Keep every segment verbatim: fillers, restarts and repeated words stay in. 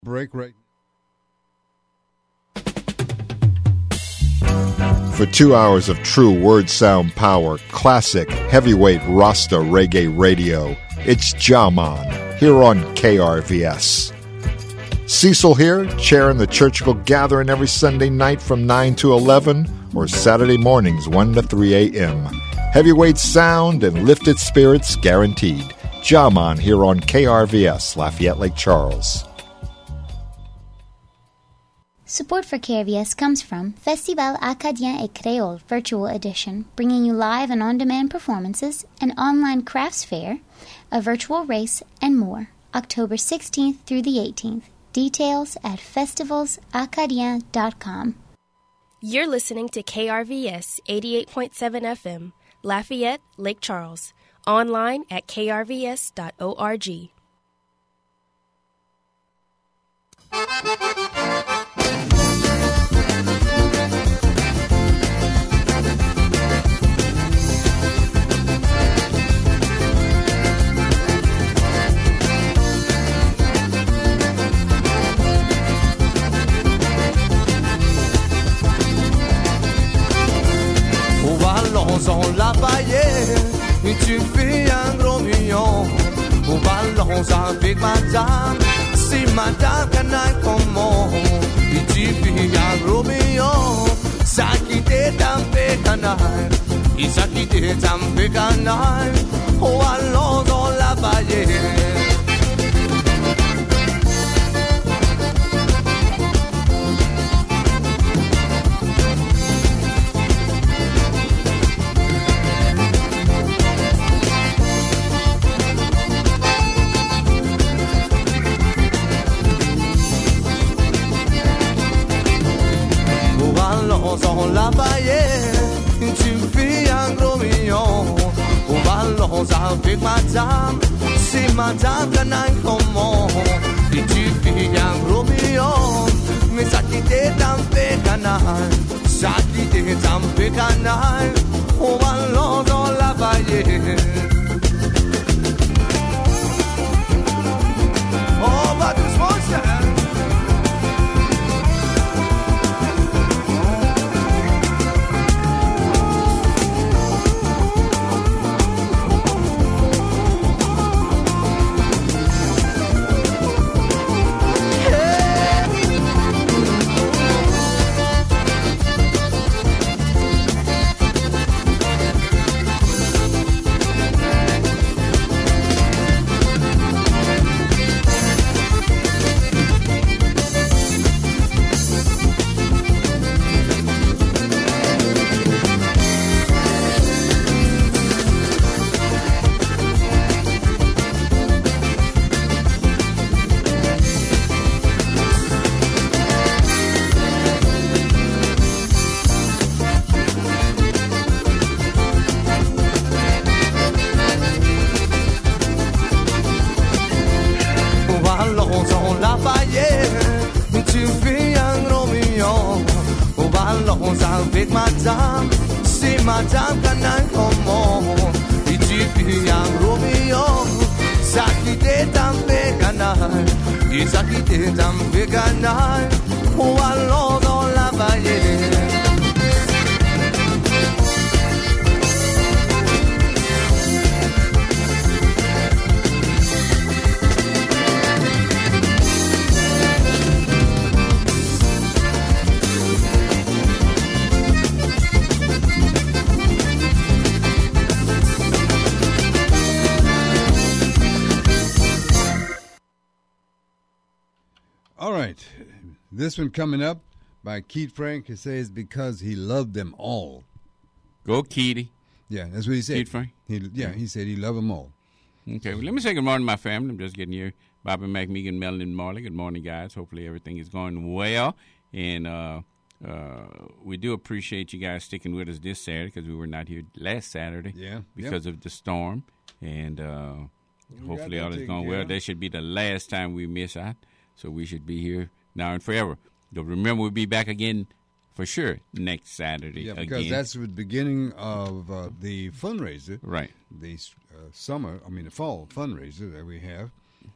Break right. For two hours of true word sound power, classic heavyweight Rasta reggae radio, it's Jaman here on K R V S. Cecil here, chairing the Churchical Gathering every Sunday night from nine to eleven or Saturday mornings one to three a.m. Heavyweight sound and lifted spirits guaranteed. Jaman here on K R V S, Lafayette Lake Charles. Support for K R V S comes from Festival Acadien et Créole Virtual Edition, bringing you live and on-demand performances, an online crafts fair, a virtual race, and more. October sixteenth through the eighteenth. Details at festivals acadien dot com. You're listening to K R V S eighty-eight point seven F M, Lafayette, Lake Charles. Online at k r v s dot org. Allons Lafayette, tu fais un gros million. Au ballon avec madame, si madame canaille comment. Et tu fais un gros million. Ça qui t'est un peu canaille, et ça qui t'est un peu canaille. Oh allons Lafayette. Allons Lafayette, tu fais un gros million. Au ballon avec madame, si madame canaille comment. Et tu fais un gros million. Mais ça qui t'est un peu canaille, ça qui t'est un peu canaille. Au ballon Lafayette. Oh, pas doucement, cher. madame, c'est madame canaille comment. Et tu fais un Romeo, ça qui t'est un peu canaille, et ça qui t'est un peu canaille, ou allons dans la vallée. All right, this one coming up by Keith Frank. It says because he loved them all. Go, Keith. Yeah, that's what he said. Keith Frank? He, yeah, he said he loved them all. Okay, well, let me say good morning to my family. I'm just getting here. Bobby McMegan, Melanie Marley. Good morning, guys. Hopefully everything is going well. And uh, uh, we do appreciate you guys sticking with us this Saturday because we were not here last Saturday yeah, because yep. of the storm. And uh, hopefully all is going well. Of. That should be the last time we miss out. So we should be here now and forever. But remember, we'll be back again for sure next Saturday. Yeah, because again. that's the beginning of uh, the fundraiser. Right. The uh, summer, I mean the fall fundraiser that we have.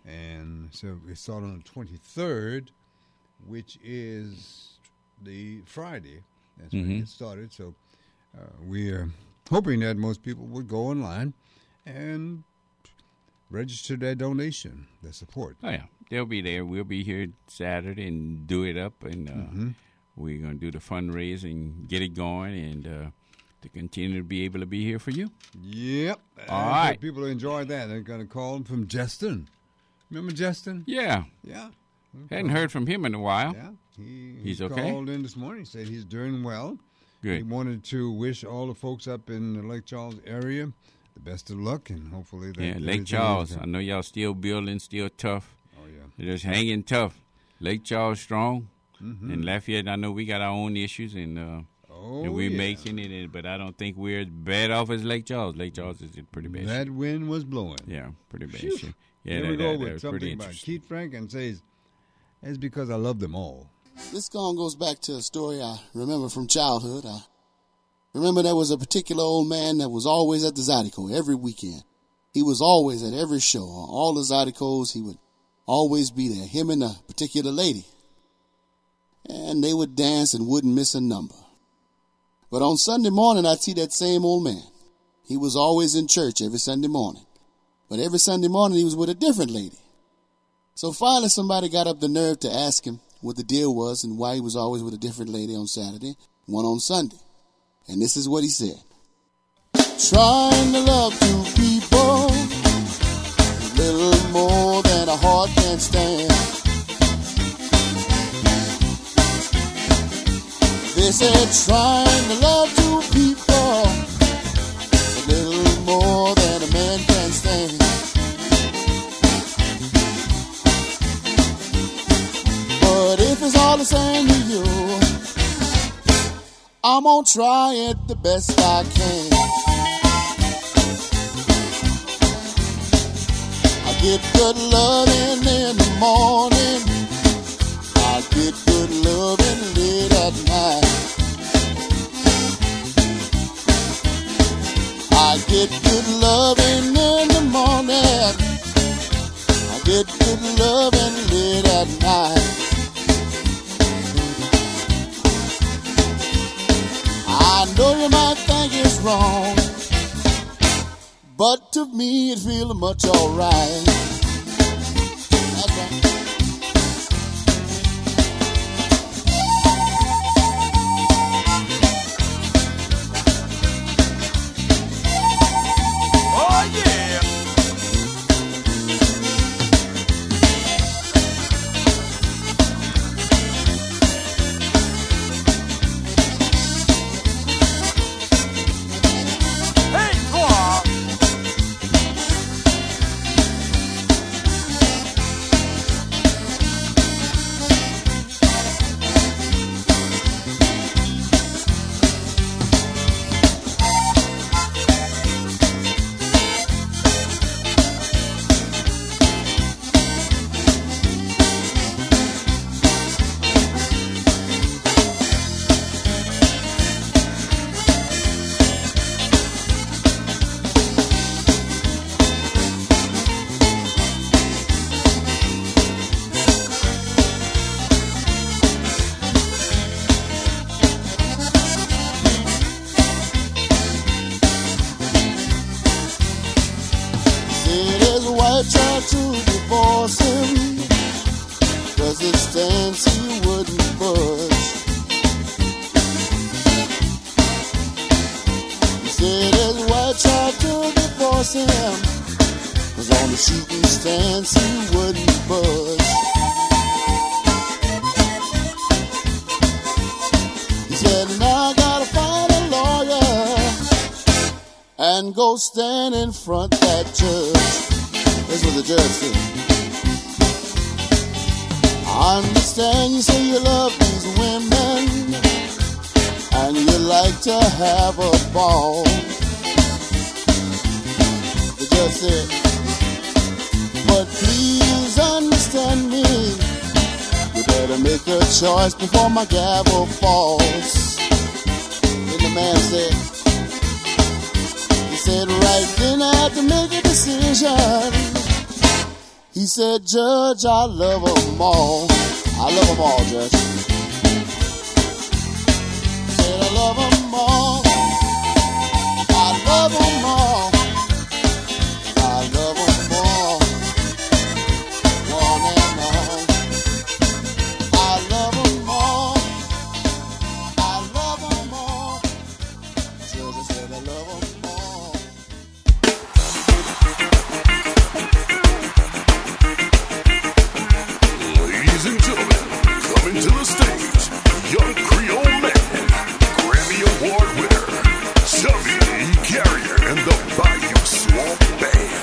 And so it started on the twenty-third, which is the Friday. That's when Mm-hmm. it started. So uh, we are hoping that most people would go online and register their donation, their support. Oh, yeah. They'll be there. We'll be here Saturday and do it up. And uh, Mm-hmm. we're going to do the fundraising, get it going, and uh, to continue to be able to be here for you. Yep. All And right. people enjoy that. They're going to call him from Justin. Remember Justin? Yeah. Yeah. Hadn't heard from him in a while. Yeah. He, He's he okay? called in this morning. He said he's doing well. He Good. wanted to wish all the folks up in the Lake Charles area the best of luck, and hopefully that Yeah, everything Lake is Charles. okay. I know y'all still building, still tough. Oh, yeah. They're just hanging tough. Lake Charles strong. Mm-hmm. And Lafayette, I know we got our own issues, and, uh, Oh, and we're yeah. making it, and, but I don't think we're as bad off as Lake Charles. Lake Charles is in pretty bad That shape. wind was blowing. Yeah, pretty bad Phew. shape. Yeah, Here that, we go that, with that was something pretty by interesting. Keith Frank and says, it's because I love them all. This song goes back to a story I remember from childhood. I remember there was a particular old man that was always at the Zydeco every weekend. He was always at every show. On all the Zydecos, he would always be there, him and a particular lady. And they would dance and wouldn't miss a number. But on Sunday morning, I'd see that same old man. He was always in church every Sunday morning. But every Sunday morning, he was with a different lady. So finally, somebody got up the nerve to ask him what the deal was and why he was always with a different lady on Saturday, one on Sunday. And this is what he said. Trying to love two people, a little more than a heart can stand. They said trying to love two people, a little more than a man can stand. But if it's all the same to you, I'm gonna try it the best I can. I get good loving in the morning, I get good loving late at night. I get good loving in the morning, I get good loving late at night. I know you might think it's wrong, but to me it feels much alright. That's right. Oh yeah. Hey, toi. Said his wife tried to divorce him, cause his stance he wouldn't budge. He said his wife tried to divorce him, cause on the shooting stance he wouldn't budge. He said, now I gotta find a lawyer and go stand in front that judge. That's what the judge said. I understand you say you love these women and you like to have a ball. The judge said, but please understand me, you better make a choice before my gavel falls. Then the man said, he said, right then I had to make a decision. He said, Judge, I love them all. I love them all, Judge. Said I love them all. I love them all. I love them all. One and all. I love them all. I love them all. Judge, I said I love them all. Ladies and gentlemen, coming to the stage, young Creole man, Grammy Award winner, Chubby E. Carrier and the Bayou Swamp Band.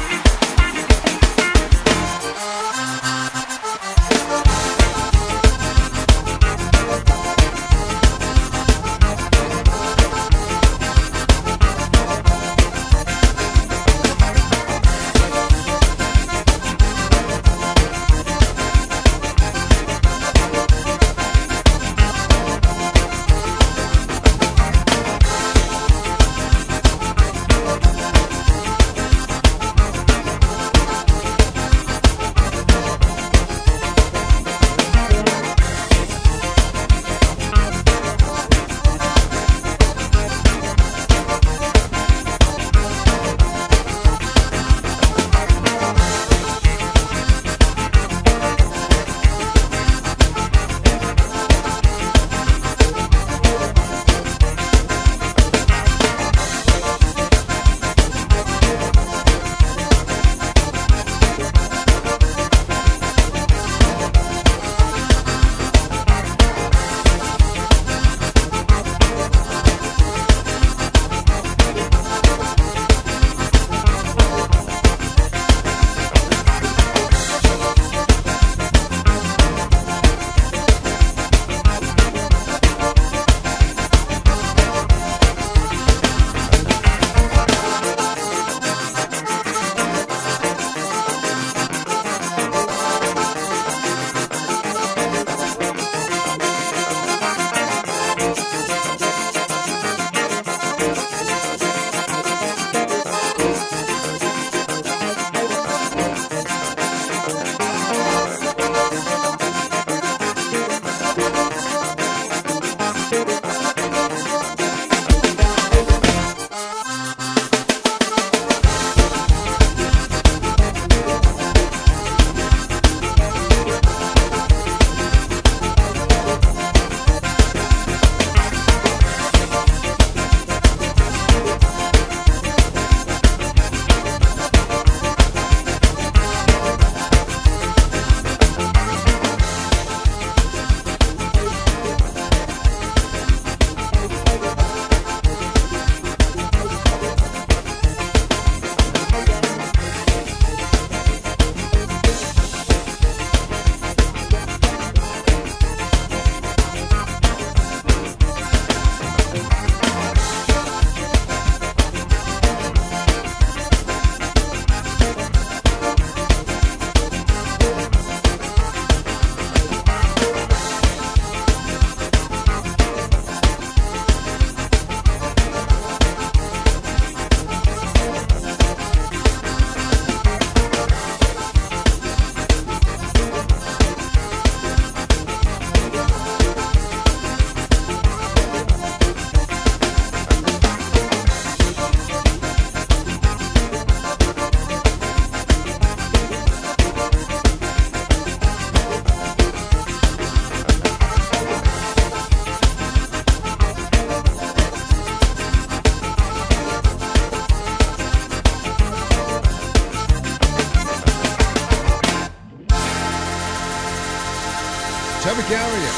Chubby Carrier.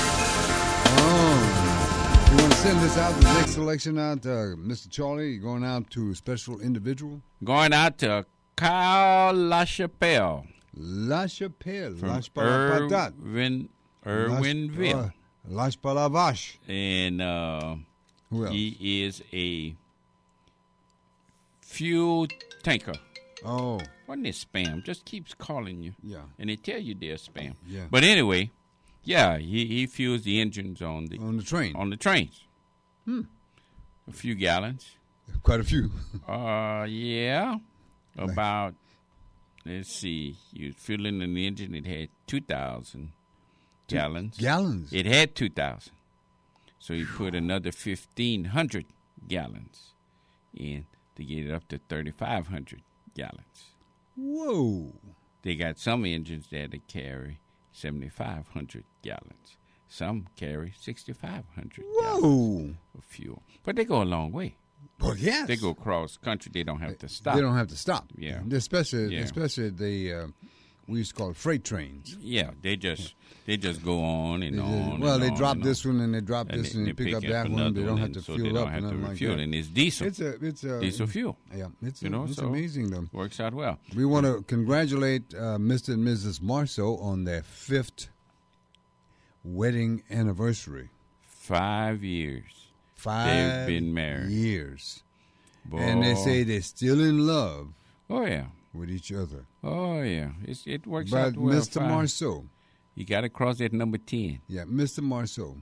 Oh, you want to send this out, the next selection out, uh, Mister Charlie? You going out to a special individual? Going out to Kyle LaChapelle. LaChapelle. From Lashpalapatat. Irwin, Irwinville. Lash Palavash. And uh, Who else? he is a fuel tanker. Oh, Wasn't it spam? Just keeps calling you. yeah. And they tell you they're spam. Yeah. But anyway, yeah, he, he fuels the engines on the On the train. on the trains. Hmm. A few gallons. Quite a few. Uh, yeah, about let's see, you filling an engine, it had two thousand gallons. Gallons? It had two thousand. So you put another fifteen hundred gallons in to get it up to thirty-five hundred gallons. Whoa. They got some engines there that carry seventy-five hundred gallons. Some carry sixty-five hundred gallons of fuel. But they go a long way. Well, yes. They go cross country. They don't have to stop. They don't have to stop. Yeah. Especially, yeah. especially the, uh, we used to call it freight trains. Yeah, they just they just go on and They on. just- well, and they on drop and this on. one and they drop And this they- and they they pick up pick that up one. They another don't one, have and to so fuel they don't up have and to nothing like refuel, that. and it's diesel. It's a, it's a Diesel fuel. Yeah, it's You know, it's so- amazing though. Works out well. We want to congratulate uh, Mister and Missus Marceau on their fifth wedding anniversary. Five years. Five They've been married. years. Boy. And they say they're still in love Oh, yeah. with each other. Oh, yeah. It's, it works But out well. Mister fine. Marceau, You got to cross that number ten. yeah, Mister Marceau,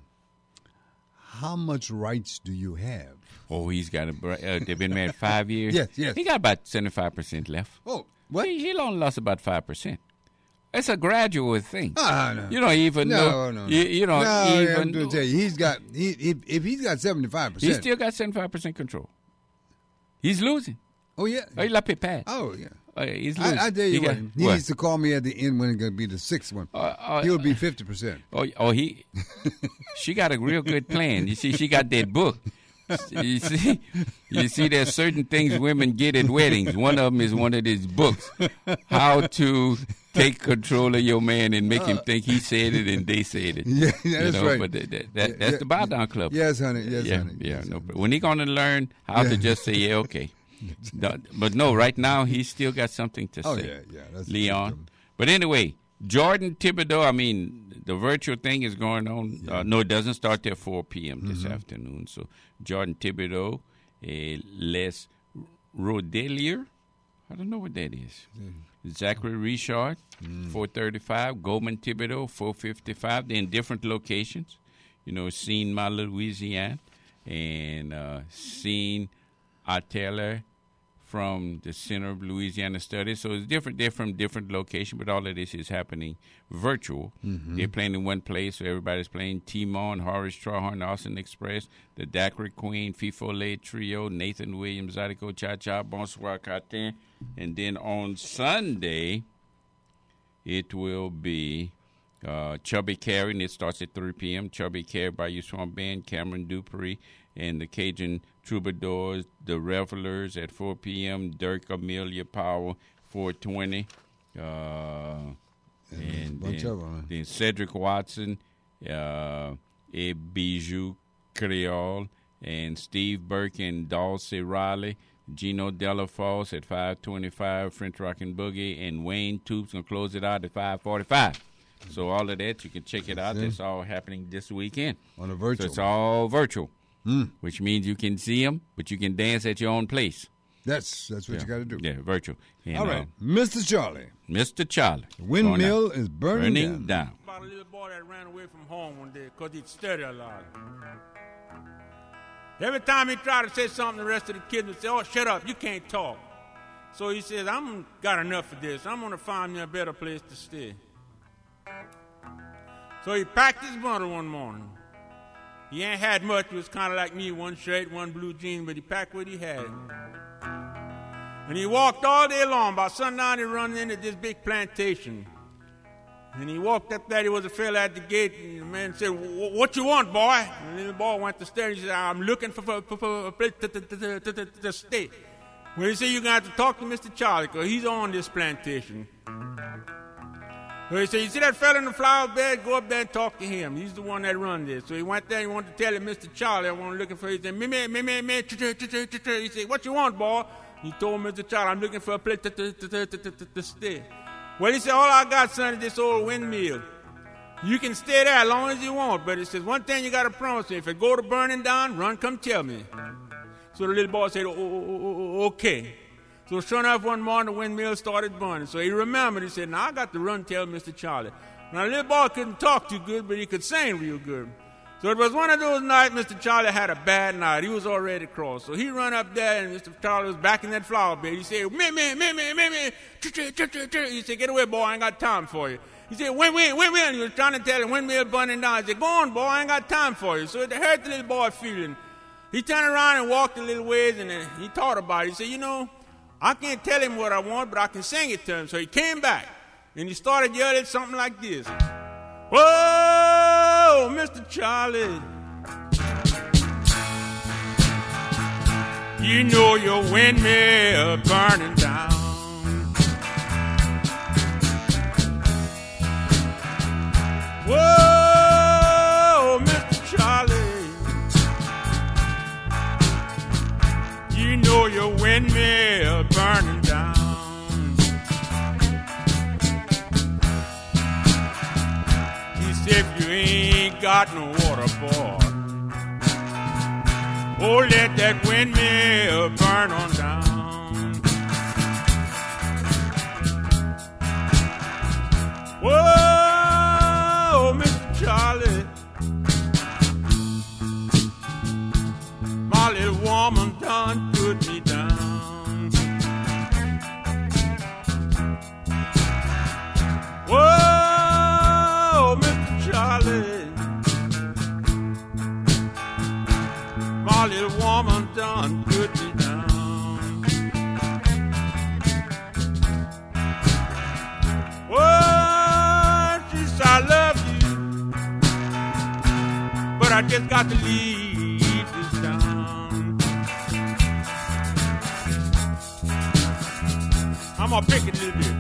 how much rights do you have? Oh, he's got a. br- Uh, they've been married five years. Yes, yes. He got about seventy-five percent left. Oh, what? He, he only lost about five percent. It's a gradual thing. Ah, no. You don't even No, know. no, no. You, you don't no, even. I'm gonna tell you, he's got he if, if he's got seventy five He percent. still got seventy-five percent control. He's losing. Oh yeah. Oh, he left it pad. Oh yeah. Oh, yeah, he's losing. I, I tell you He what, got- he what? needs to call me at the end when it's gonna be the sixth one. Uh, uh, He'll be fifty percent. Oh, oh, he. She got a real good plan. You see, she got that book. You see, you see, there's certain things women get at weddings. One of them is one of these books, how to take control of your man and make him think he said it and they said it. Yeah, yeah, you that's know, right. But that, that, that, Yeah, that's yeah, the bow down club. Yes, honey. Yes, yeah, honey. yeah. Yes, No, honey. but when he gonna learn how Yeah. to just say yeah, okay. Don't- but no, right now he's still got something to Oh say. yeah, yeah. That's the Leon. truth. But anyway, Jordan Thibodeau, I mean, the virtual thing is going on. Uh, no, it doesn't start till four p.m. this Mm-hmm. afternoon. So Jordan Thibodeau, uh, Les Rodelier, I don't know what that is. Zachary Richard, Mm. four thirty-five. Goldman Thibodeau, four fifty-five. They're in different locations. You know, Seine, Louisiana, and uh, Seine, Arteller, from the Center of Louisiana Studies. So it's different. They're from different locations, but all of this is happening virtual. Mm-hmm. They're playing in one place, so everybody's playing T-Mon, Horace Strawhorn, Austin Express, the Daiquiri Queen, FIFO Lay Trio, Nathan Williams, Zydeco Cha Cha, Bonsoir Cartin. And then on Sunday, it will be uh, Chubby Carey, and it starts at three p.m. Chubby Carey by You Swamp Band, Cameron Dupree, and the Cajun Troubadours, the Revelers at four p.m. Dirk Amelia Powell, four twenty. Uh, and bunch then, of 'em, huh? then Cedric Watson, uh, A Bijou Creole, and Steve Burke and Dulcie Riley. Gino Delafosse at five twenty-five, French Rockin' Boogie, and Wayne Toops going to close it out at five forty-five. So all of that, you can check it out. See? It's all happening this weekend. On a So virtual. it's all virtual, Mm. which means you can see them, but you can dance at your own place. That's that's what yeah. you got to do. Yeah, virtual. And, All right, uh, Mister Charlie. Mister Charlie. The windmill going out. is burning, burning down. down. About a little boy that ran away from home one day because he'd study a lot. Every time he tried to say something, the rest of the kids would say, "Oh, shut up, you can't talk." So he says, "I'm got enough of this. I'm going to find me a better place to stay." So he packed his bundle one morning. He ain't had much. It was kind of like me, one shirt, one blue jean, but he packed what he had. And he walked all day long. By sundown, he run into this big plantation. And he walked up there. There was a fella at the gate, and the man said, "What you want, boy?" And the little boy went to stare. He said, "I'm looking for, for, for a place to, to, to, to, to, to stay." Well, he said, "You're going to have to talk to Mister Charlie, because he's on this plantation." Well, he said, "You see that fella in the flower bed? Go up there and talk to him. He's the one that runs this." So he went there and he wanted to tell him, "Mister Charlie, I want to looking for." He said, "Me, me, me, me, me." He said, "What you want, boy?" He told Mister Charlie, "I'm looking for a place to, to, to, to, to, to, to stay." Well, he said, "All I got, son, is this old windmill. You can stay there as long as you want, but he says, one thing you got to promise me, if it go to burning down, run, come tell me." So the little boy said, "Oh, oh, oh, oh, okay." So sure enough, one morning, the windmill started burning. So he remembered. He said, "Now I got to run tell Mister Charlie." Now the little boy couldn't talk too good, but he could sing real good. So it was one of those nights Mister Charlie had a bad night. He was already cross. So he run up there, and Mister Charlie was back in that flower bed. He said, me, me, me, me, me, me. He said, get away, boy, I ain't got time for you. He said, win, win, win, win. He was trying to tell him, windmill burning down. He said, go on, boy, I ain't got time for you. So it hurt the little boy feeling. He turned around and walked a little ways, and then he thought about it. He said, you know, I can't tell him what I want, but I can sing it to him. So he came back, and he started yelling something like this. Whoa, Mister Charlie, you know your windmill burning down. Whoa, Mister Charlie, you know your windmill burning down. If you ain't got no water, boy, oh, let that windmill burn on down. Whoa, Mister Charlie, my little woman done put me down. Whoa, Charlie, my little woman done put me down. Oh, she said, I love you, but I just got to leave this town. I'm gonna pick it a little bit.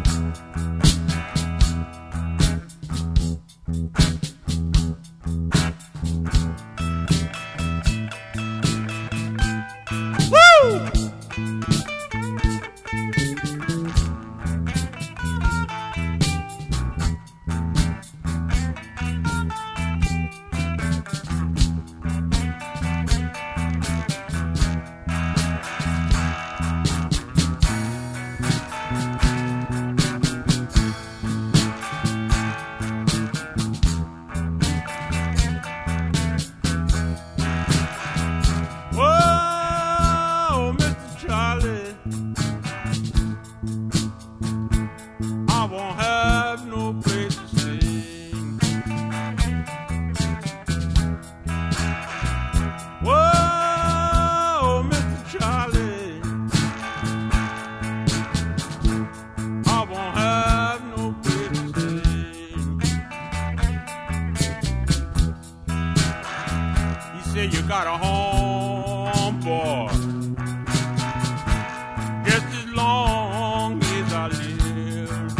You got a home, boy, just as long as I live.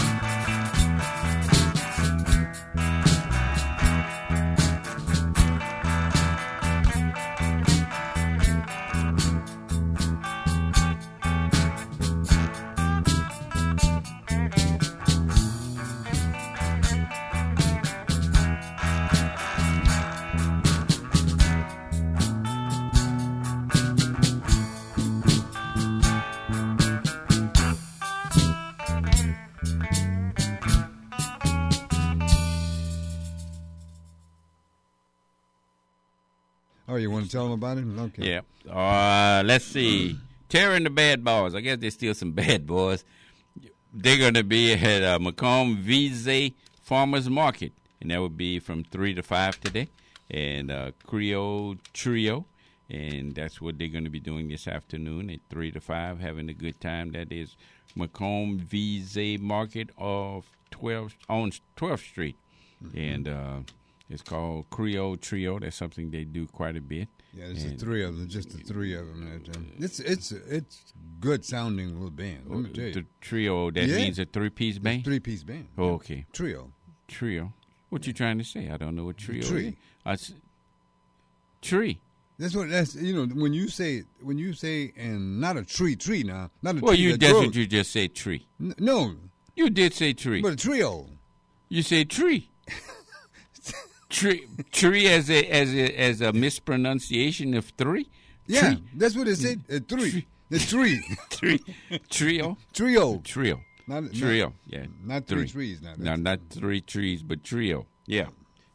Oh, you want to tell them about it? Okay. Yeah. Uh, let's see. Terry and the Bad Boys. I guess there's still some bad boys. They're going to be at uh, Macomb Vise Farmers Market, and that would be from three to five today. And uh, Creole Trio, and that's what they're going to be doing this afternoon at three to five, having a good time. That is Macomb Vise Market of twelve on twelfth Street. Mm-hmm. And uh, it's called Creole Trio. That's something they do quite a bit. Yeah, it's and the three of them, just the three of them. That, um, it's it's it's good sounding little band. Let me tell you. The trio, that Yeah. means a three-piece band? Three piece band. Oh, okay. Trio. Trio. What you trying to say? I don't know what trio Tree. is. I s- tree. That's what that's you know when you say when you say and not a tree tree now not a Well, tree you that that's grows. what you just said tree. N- no, You did say tree. but a trio. You said tree. Tree, tree as a as a as a mispronunciation of three. Yeah, Tree. that's what it said. A three. Tree. The tree. Tree, trio, Trio. trio, Not, trio. Not, Yeah, not three trees. Now. No, not three trees, but trio. Yeah,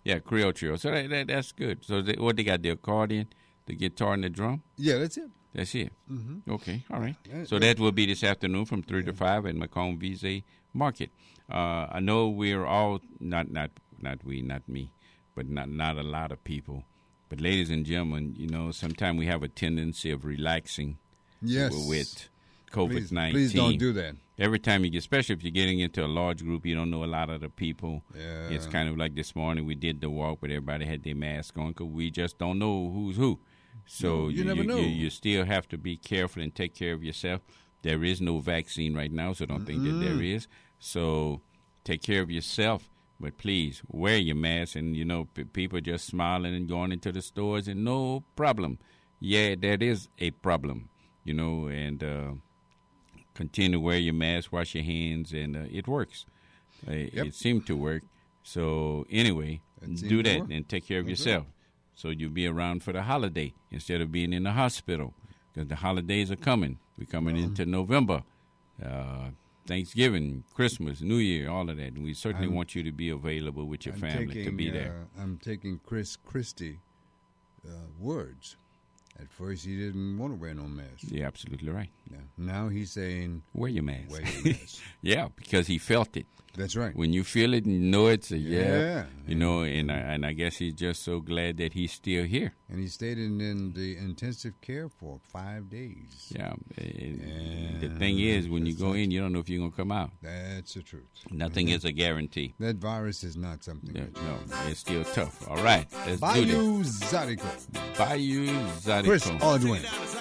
Yeah, Creole Trio. So that, that that's good. So they, what they got? The accordion, the guitar, and the drum. Yeah, that's it. That's it. Mm-hmm. Okay, all right. Yeah, So yeah. that will be this afternoon from three to five at Macomb Vise Market. Uh, I know we're all not not not we not me, but not not a lot of people. But ladies and gentlemen, you know, sometimes we have a tendency of relaxing. Yes. With COVID nineteen. Please, please don't do that. Every time you get, especially if you're getting into a large group, you don't know a lot of the people. Yeah. It's kind of like this morning we did the walk, but everybody had their mask on because we just don't know who's who. So No, you you, never you, know. You, you still have to be careful and take care of yourself. There is no vaccine right now, so don't think that there is. So take care of yourself, but please wear your mask. And, you know, p- people just smiling and going into the stores and no problem. Yeah, that is a problem, you know, and uh, continue to wear your mask, wash your hands, and uh, it works. Uh, Yep. It seemed to work. So anyway, It seemed do to that work. and take care of That's yourself. So you'll be around for the holiday instead of being in the hospital because the holidays are coming. We're coming Uh-huh. into November, uh, Thanksgiving, Christmas, New Year, all of that. And we certainly I'm- want you to be available with your I'm family taking, to be there. Uh, I'm taking Chris Christie uh, words. At first, he didn't want to wear no mask. You're absolutely right. Yeah. Now he's saying, Wear your mask. wear your mask. Yeah, because he felt it. That's right. When you feel it and you know it's a yeah, Yeah. you know, and I, and I guess he's just so glad that he's still here. And he stayed in, in the intensive care for five days. Yeah. eh, The Yeah, thing is, when you that's go right. in, you don't know if you're going to come out. That's the truth. Nothing is a guarantee. That virus is not something. No, that no, it's still tough. All right, let's do this. Bayou Zydeco. Bayou Zydeco. Chris Aldwin.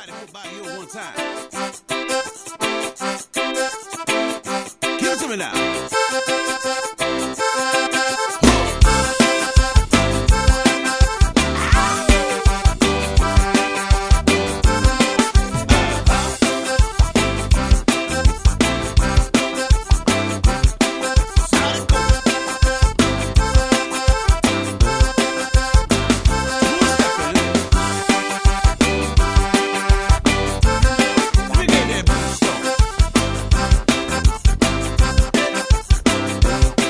Give it to me now. Let me get that boost on.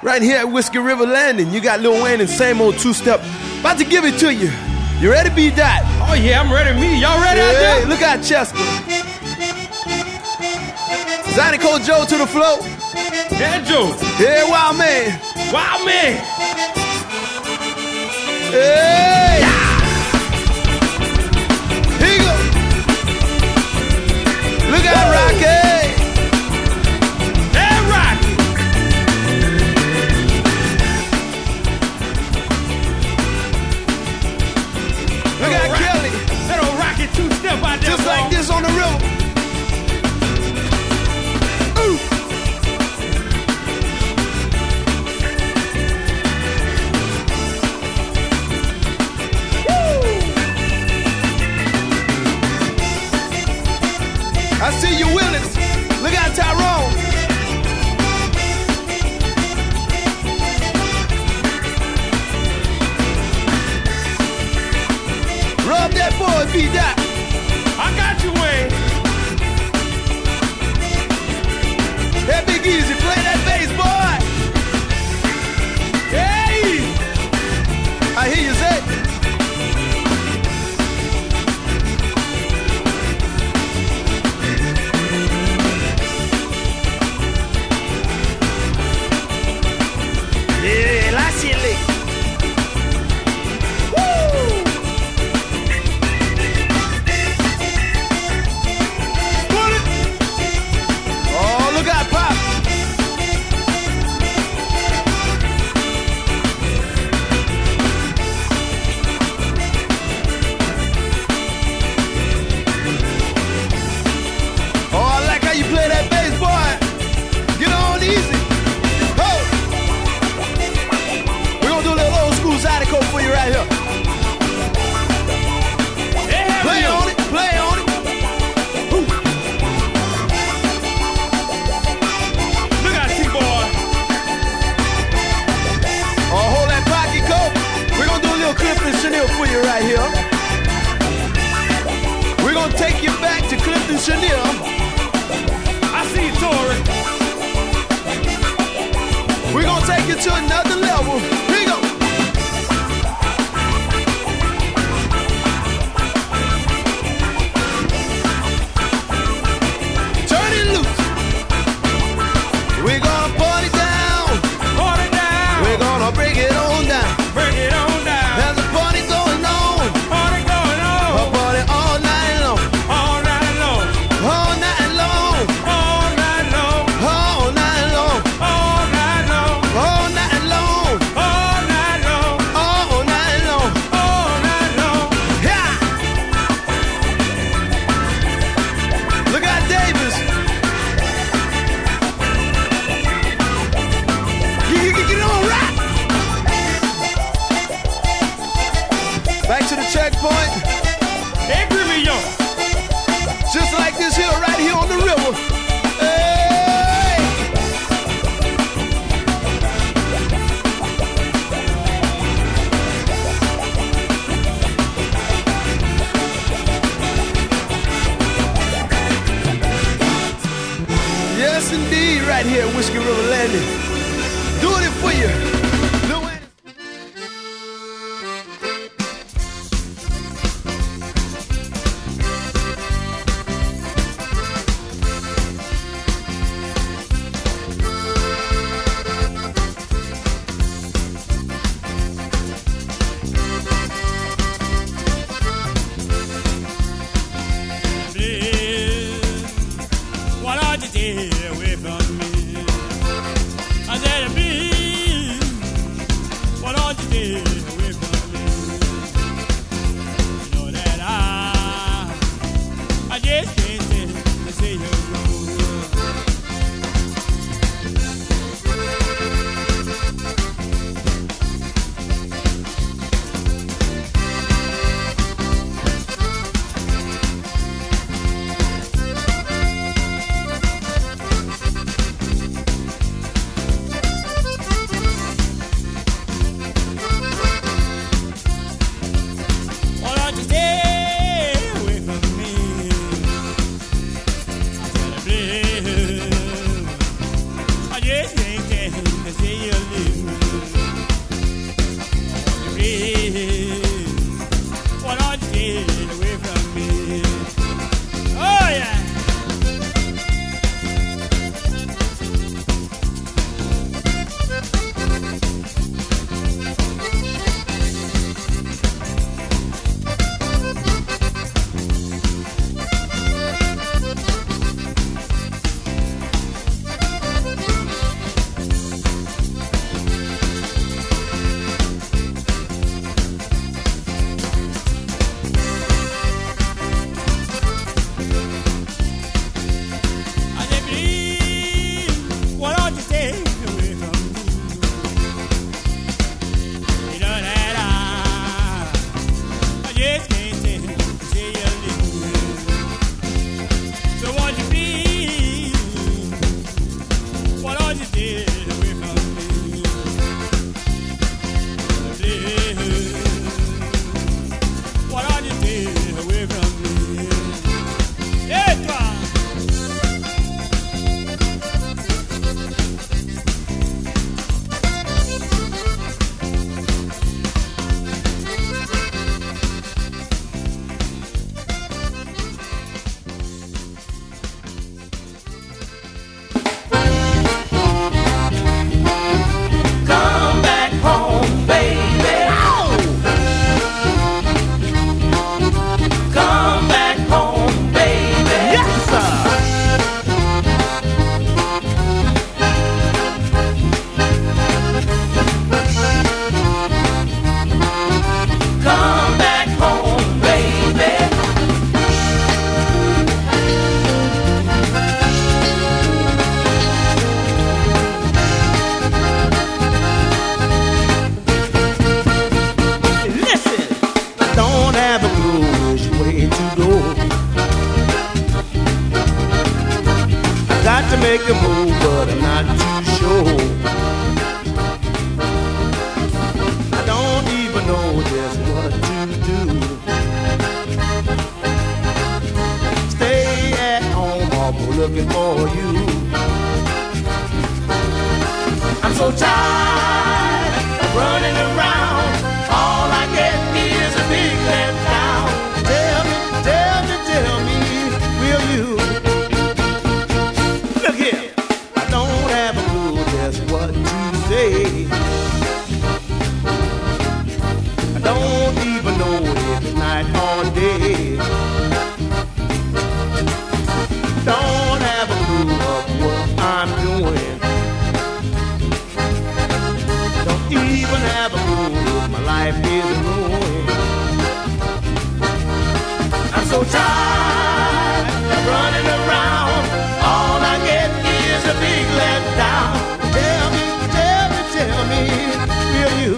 Right here at Whiskey River Landing, you got Lil Wayne and same old two-step. About to give it to you. You ready, B-Dot? Oh, yeah, I'm ready. Me, y'all ready hey, out there? Look out, Chester. Zydeco Joe to the floor. Yeah, Joe. Yeah, wild man. Wild man. Hey. Here you go. Look out, Rocky. Hey, Rocky. Look out, Rocky. Kelly. That old Rocky two-step out there. Just boy. like this on the river. Ooh. I see you, Willis. Look out, Tyrone. Rub that boy, B-Dot. I got you, Wayne. Hey, Big Easy, play that bass, boy. Hey. I hear you say. Yeah, la silly. Woo! Pull it. Oh, look out, Pop. Oh, I like how you play that bass, boy. Get on easy. Oh. We're gonna do a little old school Zydeco for you right here. Hey, Play hell on it, play on it. Ooh. Look out, T-boy. Oh, hold that pocket coat. We're gonna do a little Clifton Chanel for you right here. We're gonna take you back to Clifton Chanel. I see you, Tori. We're gonna take you to another level. Here you go. Turn it loose. We're gonna party down. Party down. We're gonna break it on down. Break it on down. There's a party going on. Party going on. A party all night long. All night long. All night long. All night long. All night long. All night long. All night long. All night long. All night long. All night long. Yeah. Look out, Davis. Get, get, get on right. Back to the checkpoint. Hey, Grimmy, yo. Just like this here, right here on the river. Hey. Yes, indeed, right here at Whiskey River Landing. Doing it for you. Lil Wayne. Why don't you stay away from me? I said, please, way to go. I got to make a move, but I'm not too sure. I don't even know just what to do. Stay at home or go looking for you. I'm so tired of running around. All I get is a big letdown. Tell me, tell me, tell me, will you? Look here, I don't have a clue just what to say. I don't even know if it's night or day. Don't have a clue of what I'm doing. Don't even have a clue if my life is ruined. I'm so tired of running around. All I get is a big letdown. Tell me, tell me, tell me, will you?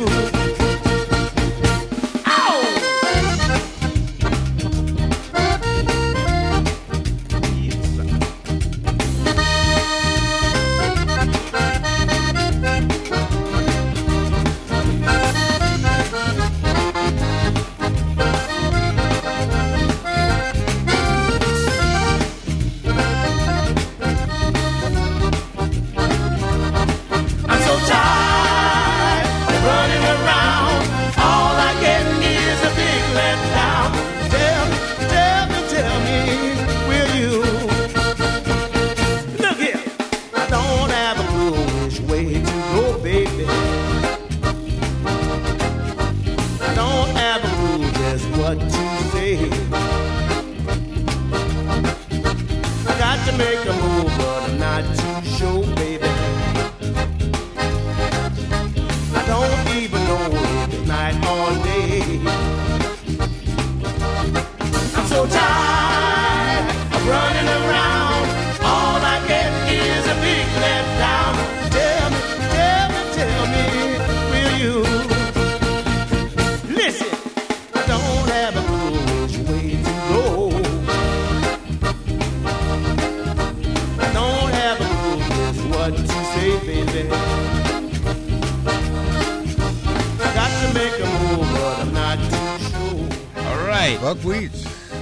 Buckwheat,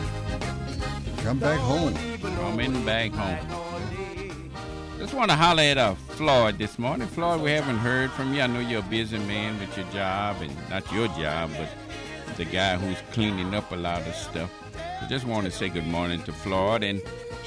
come back home. Coming back home. Just want to holler at uh, Floyd this morning. Floyd, we haven't heard from you. I know you're a busy man with your job, and not your job, but the guy who's cleaning up a lot of stuff. I just want to say good morning to Floyd. And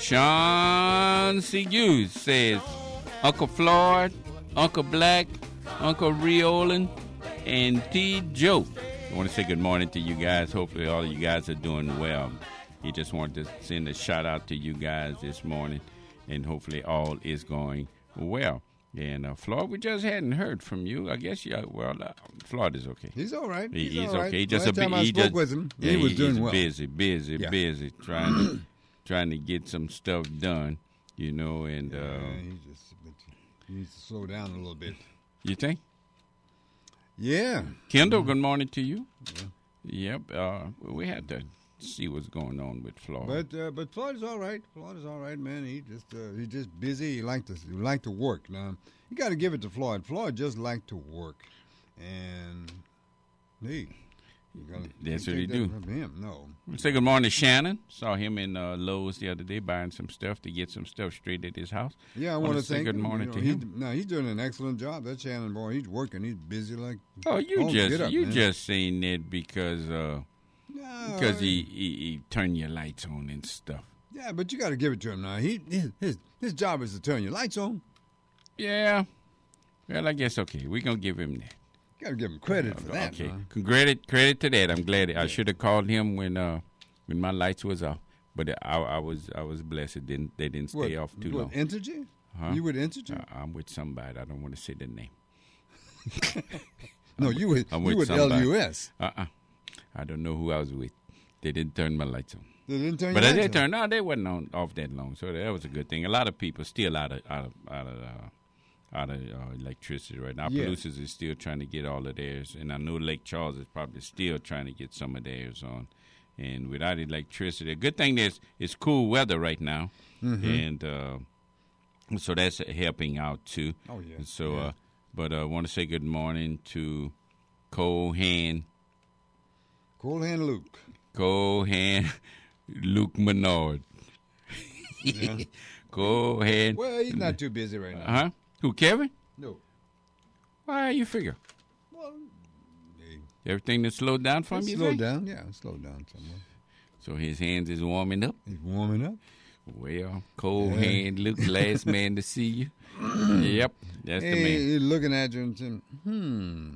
Sean C. Hughes says, Uncle Floyd, Uncle Black, Uncle Riolan, and T. Joe. I want to say good morning to you guys. Hopefully all of you guys are doing well. He just wanted to send a shout out to you guys this morning, and hopefully all is going well. And uh, Floyd, we just hadn't heard from you. I guess you. Well, uh, Floyd is okay. He's all right. He, he's, he's all right. okay. He just Last a time bit, I he spoke just, with him, yeah, he was he's doing well. Busy, busy, yeah. busy, trying to trying to get some stuff done. You know, and yeah, uh, he just he needs to slow down a little bit. You think? Yeah. Kendall, good morning to you. Yeah. Yep. Uh, we had to see what's going on with Floyd. But uh, but Floyd is all right. Floyd is all right, man. He just uh, he's just busy. He like to he like to work. Now you got to give it to Floyd. Floyd just like to work, and he. That's what he do. From him, no. Say good morning to Shannon. Saw him in uh, Lowe's the other day buying some stuff to get some stuff straight at his house. Yeah, I want to say thank good him. morning you know, to he's, him. No, he's doing an excellent job. That Shannon boy, he's working. He's busy like. Oh, you oh, just up, you man. just saying that because uh, no, because he, he he turn your lights on and stuff. Yeah, but you got to give it to him now. He his, his his job is to turn your lights on. Yeah. Well, I guess okay. We're gonna give him that. Got to give him credit for that. Okay, man. credit credit to that. I'm glad. I should have called him when uh when my lights was off, but I, I was I was blessed. It didn't they didn't stay What, off too what, long. Entergy? Huh? You with Entergy? Uh, I'm with somebody. I don't want to say the name. no, you with I'm you with with somebody. L U S. Uh uh I don't know who I was with. They didn't turn my lights on. They didn't turn But your they lights on. turned. No, they wasn't on off that long, so that was a good thing. A lot of people still out of out of out of. Uh, out of uh, electricity right now. Yeah. Producers is still trying to get all of theirs, and I know Lake Charles is probably still trying to get some of theirs on. and without electricity. A good thing is it's cool weather right now, Mhm. and uh, so that's helping out too. Oh, yeah. And so, Yeah. uh, but I want to say good morning to Cold Hand, Cold Hand Luke. Cold Hand Luke Menard. Yeah. Cold Hand. Well, he's not too busy right now. Uh huh. Who, Kevin? No. Why you figure? Well, Everything that slowed down for him, you slow think? down. Yeah, slow down somewhere. So his hands is warming up? He's warming up. Well, Cold Yeah. Hand Luke, last man to see you. Yep, that's Hey, the man. he's looking at you and saying, hmm.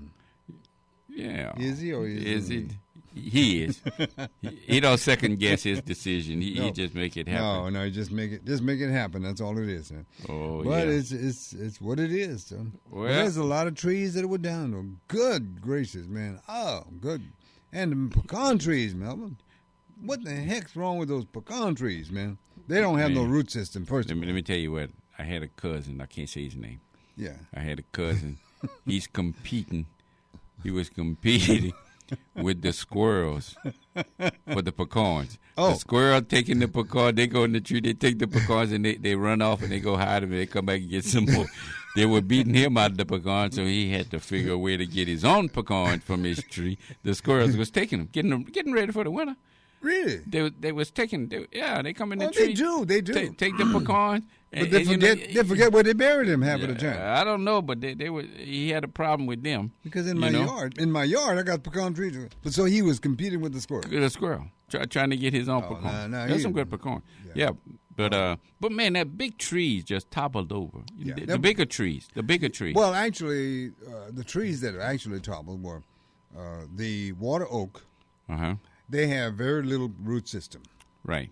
Yeah. Is he or is, Is he? it? He is. he, he don't second guess his decision. He, he No. just make it happen. No, no, just make it, just make it happen. That's all it is. Huh? Oh, but yeah. it's it's it's what it is. So. Well- Well, there's a lot of trees that were down. Though. Good gracious, man! Oh, good. And the pecan trees, Melvin. What the heck's wrong with those pecan trees, man? They don't have no Man. root system. First, Let of me, all. let me tell you what. I had a cousin. I can't say his name. Yeah. I had a cousin. He's competing. He was competing with the squirrels for the pecans. Oh. The squirrel taking the pecan, they go in the tree, they take the pecans, and they, they run off, and they go hide them, and they come back and get some more. They were beating him out of the pecan, so he had to figure a way to get his own pecan from his tree. The squirrels was taking them, getting them, getting ready for the winter. Really? They they was taking, they, yeah, they come in the Oh, tree. they do, they do. Take, take the pecan. But they forget, they forget where they buried him half of the Yeah, time. I don't know, but they, they were. He had a problem with them Because in you my know? yard, in my yard, I got pecan trees. But so he was competing with the squirrel. With a squirrel, try, trying to get his own Oh, pecan. nah, nah, That's he- some good pecan. yeah. Yeah, but uh, but man, that big trees just toppled over. Yeah. The, the That- bigger trees, the bigger trees. Well, actually, uh, the trees that actually toppled were uh, the water oak. Uh huh. They have very little root system, Right.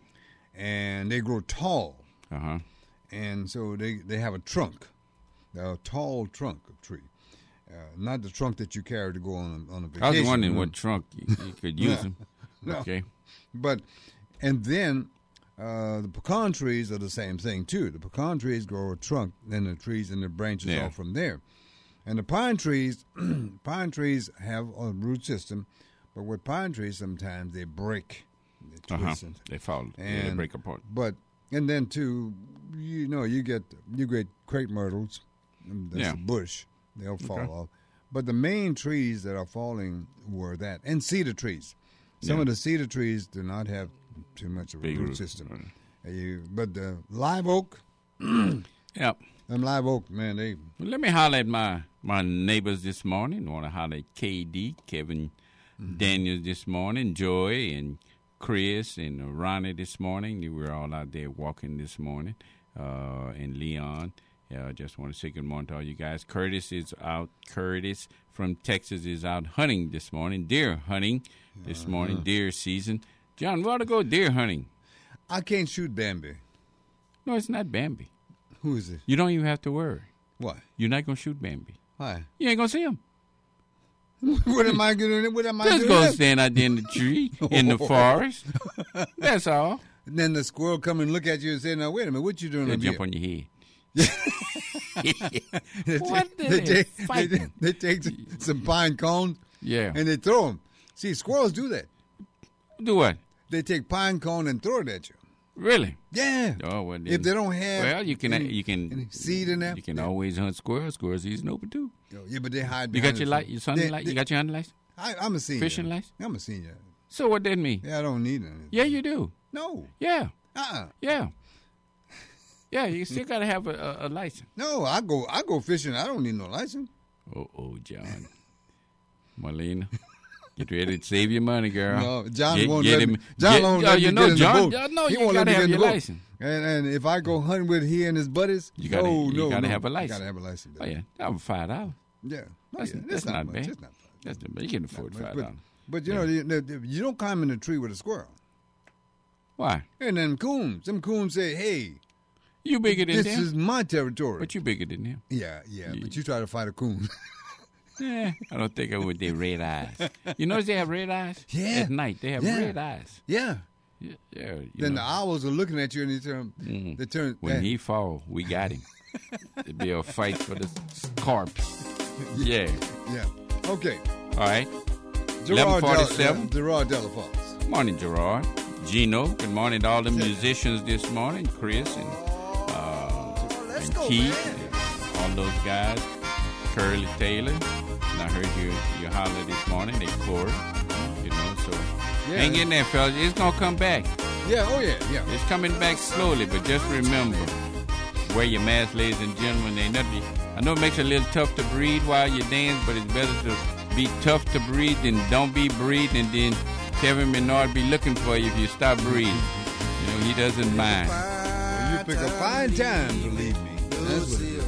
and they grow tall, Uh huh. and so they, they have a trunk, a tall trunk of tree, uh, not the trunk that you carry to go on a, on a vacation. I was wondering no. what trunk you, you could use Yeah. them. No. Okay. But and then uh, the pecan trees are the same thing too. The pecan trees grow a trunk, then the trees and the branches Yeah. all from there. And the pine trees, pine trees have a root system, but with pine trees sometimes they break, they Uh huh. twist, and, They fall. Yeah, they and- break apart. But and then too, you know, you get you get crepe myrtles, and that's Yeah. a bush. They'll fall Okay. off. But the main trees that are falling were that, and cedar trees. Some Yeah. of the cedar trees do not have too much of a Big root root, system. right. Uh, you- but the live oak, Yep. them live oak, man, they Well, let me holler at my, my neighbors this morning. I want to holler at K D, Kevin Mm-hmm. Daniels this morning, Joy and Chris and Ronnie this morning. We were all out there walking this morning, uh, and Leon. I uh, just want to say good morning to all you guys. Curtis is out. Curtis from Texas is out hunting this morning, deer hunting this morning, deer season. John, we ought to go deer hunting. I can't shoot Bambi. No, it's not Bambi. Who is it? You don't even have to worry. What? You're not going to shoot Bambi. Why? You ain't going to see him. What am I doing? What am I Just doing? go there? stand out there in the tree, in the forest. That's all. And then the squirrel come and look at you and say, "Now wait a minute, what you doing They'll up jump here?" on your head. they, What they, the take, they, fighting? they take some pine cones Yeah. and they throw them. See, squirrels do that. Do what? They take pine cone and throw it at you. Really? Yeah. Oh, well, then, If they don't have well, you can any, you can any seed in there, you can always hunt squirrels. Squirrels easy open too. yeah, but they hide. You got behind your it. li- your hunting They- license? they- You got your hunting license? I, I'm a senior. Fishing license? I'm a senior. So what that mean? Yeah, I don't need any. Yeah, you do. No. Yeah, Uh-uh. yeah, yeah. You still got to have a, a, a license. No, I go. I go fishing. I don't need no license. Oh, oh, John, Marlena, get ready to save your money, girl. No, John Get- won't get let him- me. John get- won't oh, let you me know, get in John. the boat. No, He you won't let gotta me get have in the your boat. license. And and if I go hunting with he and his buddies, You gotta- oh, you no, gotta no. have a license. You gotta have a license. Oh yeah, that was five dollars. Yeah. Oh, That's, yeah. that's, not, much. bad. That's not bad. That's not bad. You can afford five But, dollars. but you know, you, you don't climb in a tree with a squirrel. Why? And then coons, them coons say, "Hey, You bigger than this them, is my territory." but you bigger than them. yeah, yeah, You- but you try to fight a coon. Yeah, I don't think I would. They red eyes. You notice they have red eyes. Yeah. At night they have Yeah. red eyes. yeah. Yeah. yeah you Then know. the owls are looking at you and they turn. Mhm. They turn. When that- he fall, we got him. It'd be a fight for the carp. Yeah. yeah. Okay. All right. Gerard eleven forty-seven. Del, Gerard Delafosse. morning, Gerard. Gino, good morning to all the musicians this morning. Chris and, uh, and Keith and all those guys. Curly Taylor. And I heard you you holler this morning. They chorus, you know, so Yeah. hang in there, fellas. It's going to come back. Yeah, oh yeah, yeah. It's coming back slowly, but just remember, wear your mask, ladies and gentlemen. Ain't nothing. I know it makes it a little tough to breathe while you dance, but it's better to be tough to breathe than don't be breathing, and then Kevin Menard be looking for you if you stop breathing. You know, he doesn't mind. Well, you pick a fine time to leave me. That's what it is.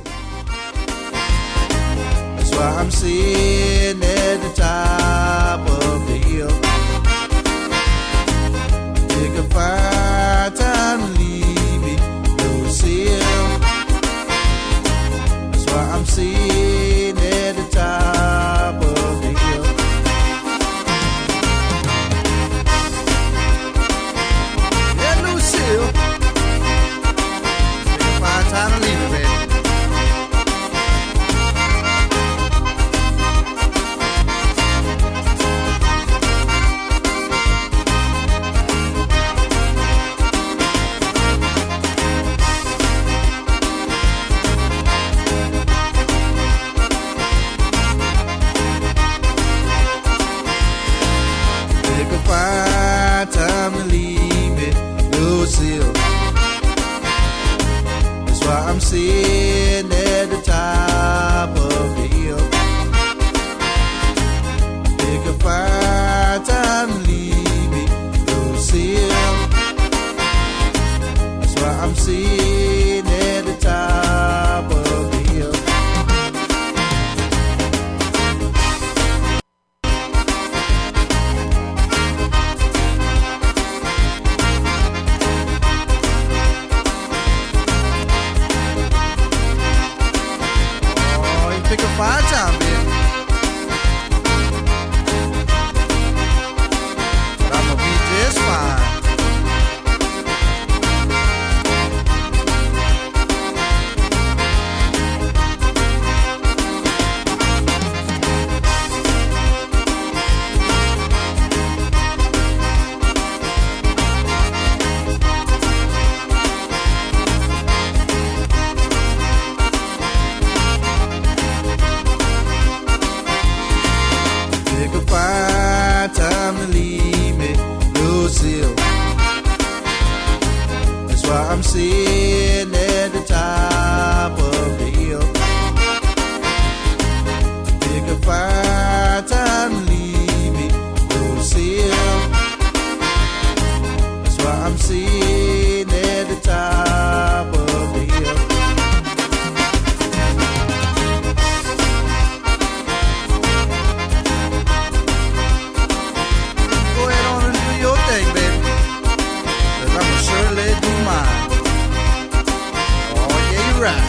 That's why I'm sitting at the top of the hill. Take a fire time to leave me, Lucille. That's why I'm sitting at the top of the hill. Yeah, Lucille. Take a fire time to leave me, baby. Time to leave it, Lucille. That's why I'm sitting at the top of the hill. Take a fire, time to leave it, Lucille. That's why I'm sitting at the top of the hill. Pick a fire time, baby. But I'm gonna be just fine. Time to leave me, Lucille. That's why I'm sitting at the top of the hill. Pick a fire, time to leave me, Lucille. That's why I'm sitting at the top of the hill. Thing, baby, 'cause I'ma surely do mine. Oh yeah, you're right.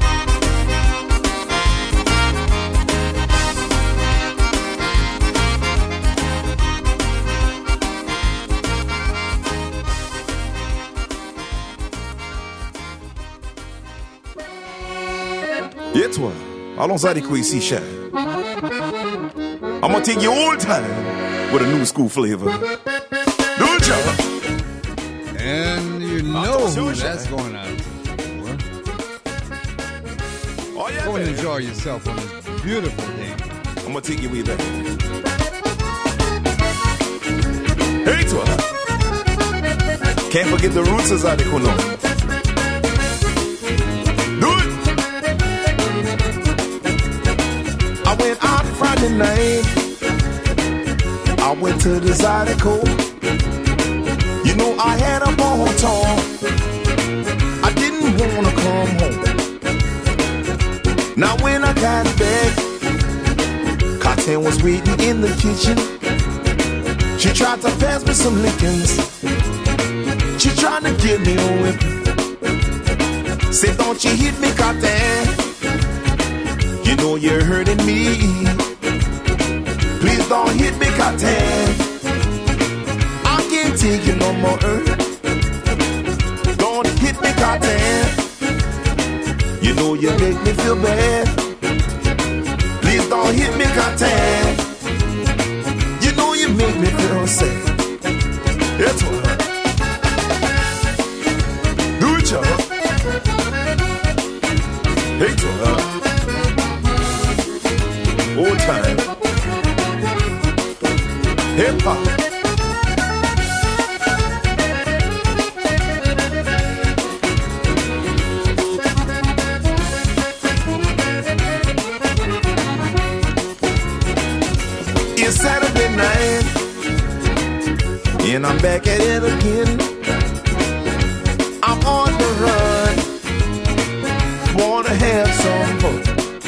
Et toi, allons à l'école ici, cher. I'm gonna take you old time with a new school flavor. Do it, y'all. And you know who that's going out to. Oh, yeah, Go and man. enjoy yourself on this beautiful day. I'm gonna take you way back. Hey, toi. Can't forget the roots as I know. Do it. I went out Friday night. I went to the Zydeco. You know I had a ball talk. I didn't wanna come home. Now when I got back, Cartel was waiting in the kitchen. She tried to pass me some lickings. She tried to get me a whip. Said, don't you hit me, Cartel. You know you're hurting me. Please don't hit me, Cartel. I can't take you no more hurt. Don't hit me, Cartel. You know you make me feel bad. Please don't hit me, Cartel. You know you make me feel sad. It's Saturday night, and I'm back at it again. I'm on the run, wanna have some fun.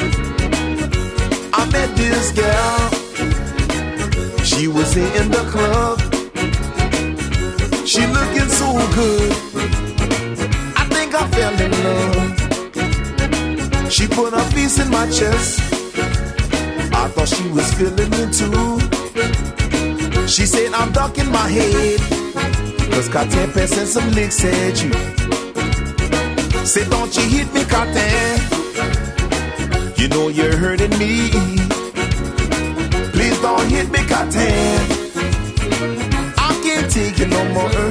I met this gal, she was in the club. She looking so good, I think I fell in love. She put her face in my chest, I thought she was feeling me too. She said I'm ducking my head, cause Carter passing some licks at you. Said don't you hit me, Carter, you know you're hurting me. Please don't hit me, Carter, I can't take it no more.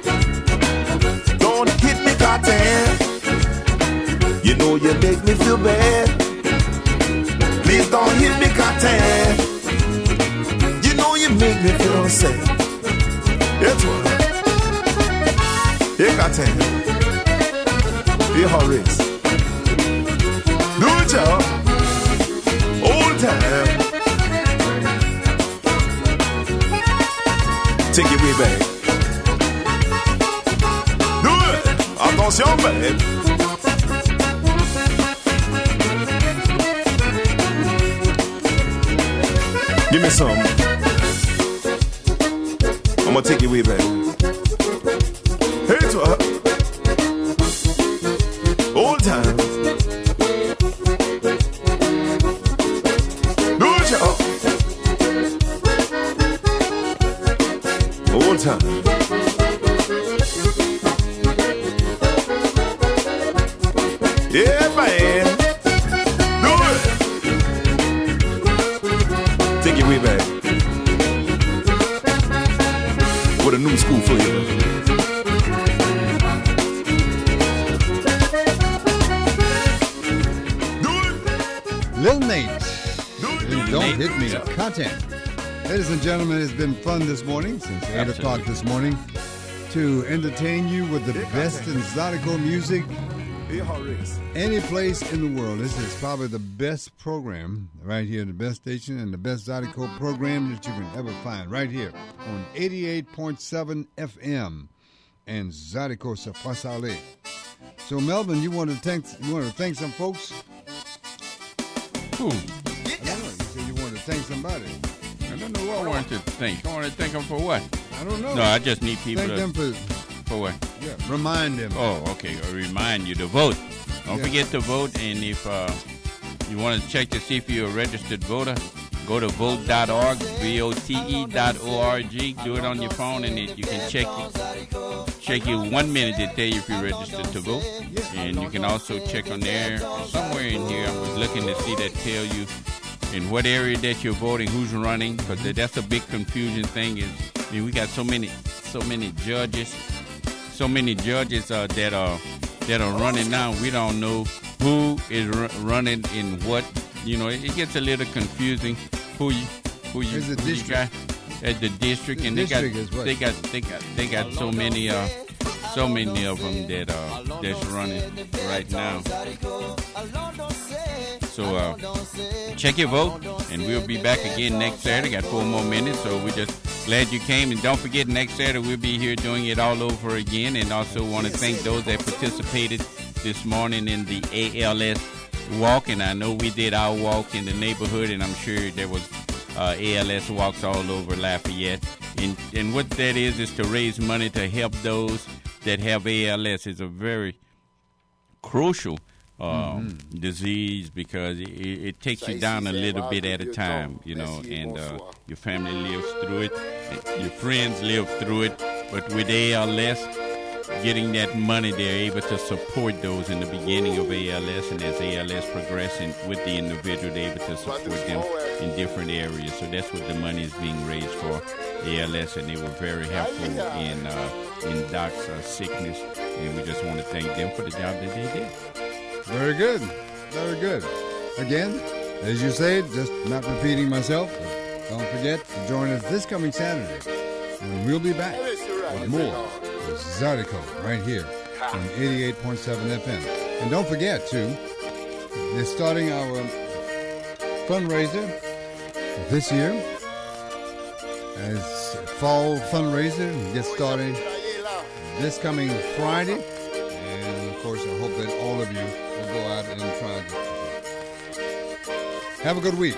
Don't hit me, Carter, you know you make me feel bad. Please don't hit me, Carter, you know you make me feel sad. That's what. Hey, Carter. Hey, Horace. Do it, y'all. Old time. Take it way back. Do it. Attention, babe. Give me some. I'm gonna take it way back. Hey, to her. Old time. Do it, y'all. Old time. Yeah, man. Do it. Take it way back. With a new school flavor. Lil Nate. And Don't Hit Me. Content. Ladies and gentlemen, it's been fun this morning, since eight Absolutely. o'clock this morning, to entertain you with the best in Zydeco music any place in the world. This is probably the best program right here, the best station and the best Zydeco program that you can ever find right here on eighty-eight point seven F M and Zydeco Sapasale. So, Melvin, you want to thank you want to thank some folks? Who? I don't know. You said you wanted to thank somebody. I don't know what I wanted to thank. I want to thank them for what? I don't know. No, I just need people Thank to... them for, For what? yeah, remind them. Oh, okay. I'll remind you to vote. Don't Yeah. forget to vote. And if uh, you want to check to see if you're a registered voter, go to vote dot org, V O T E dot O R G. Do it on your phone, and it, you can check it. Check you one minute to tell you if you're registered to vote. And you can also check on there. Somewhere in here, I was looking to see that tell you in what area that you're voting, who's running, because that's a big confusion thing. Is I mean, we got so many, so many judges, so many judges uh, that are that are running now. We don't know who is r- running in what. You know, it, it gets a little confusing. Who you, who you, It's a who you district. got at the district, The and district they is got what? they got they got they got so many uh so many of them that uh that's running right now. So uh, check your vote, and we'll be back again next Saturday. Got four more minutes, so we're just glad you came. And don't forget, next Saturday we'll be here doing it all over again. And also want to thank those that participated this morning in the A L S walk. And I know we did our walk in the neighborhood, and I'm sure there was uh, A L S walks all over Lafayette. And, and what that is is to raise money to help those that have A L S. It's a very crucial um, mm-hmm. disease because it, it takes you down a little bit at a time, you know, and uh, your family lives through it, your friends live through it. But with A L S, getting that money, they're able to support those in the beginning of A L S, and as A L S progressing with the individual, they're able to support them in different areas. So that's what the money is being raised for, A L S, and they were very helpful in uh, in Doc's uh, sickness, and we just want to thank them for the job that they did. Very good. Very good. Again, as you said, just not repeating myself, Don't forget to join us this coming Saturday when we'll be back with more of Zydeco right here on eighty-eight point seven F M. And don't forget, too, they're starting our fundraiser this year as fall fundraiser. We get started this coming Friday. And, of course, I hope that all of you will go out and try to support. Have a good week.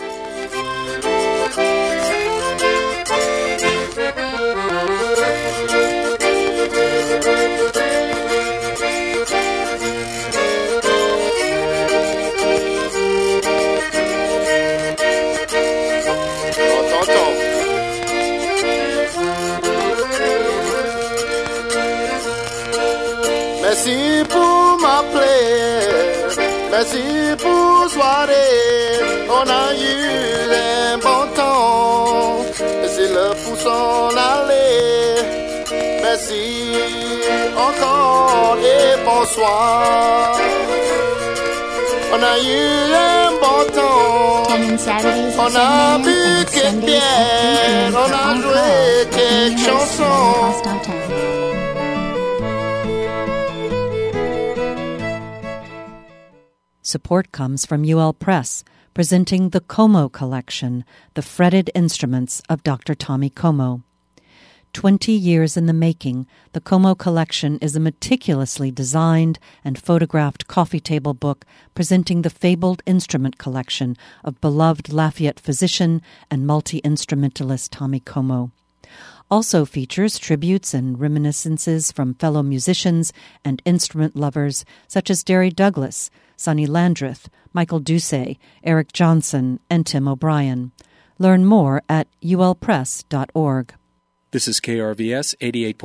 Merci pour m'appeler, merci pour soirée, on a eu un bon temps, et c'est le poussant aller, merci encore et bonsoir, on a eu un bon temps, on a bu quelques bières, on a joué quelques chansons. Support comes from U L Press, presenting the Como Collection, the fretted instruments of Doctor Tommy Como. Twenty years in the making, the Como Collection is a meticulously designed and photographed coffee table book presenting the fabled instrument collection of beloved Lafayette physician and multi-instrumentalist Tommy Como. Also features tributes and reminiscences from fellow musicians and instrument lovers such as Derry Douglas, Sonny Landreth, Michael Doucet, Eric Johnson, and Tim O'Brien. Learn more at u l press dot org. This is K R V S eighty-eight point